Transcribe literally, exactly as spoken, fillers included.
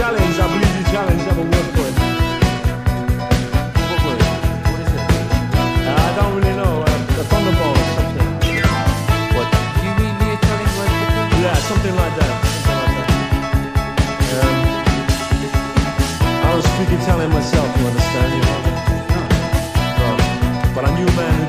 challenge, I believe you challenge, have a word for it. What word? What is it? Uh, I don't really know. Uh, the thunderball or something. What? Do you mean the Italian word for food? Yeah, something like that. Something like that. Um, I don't speak Italian myself, you understand? You know? No. But I knew a man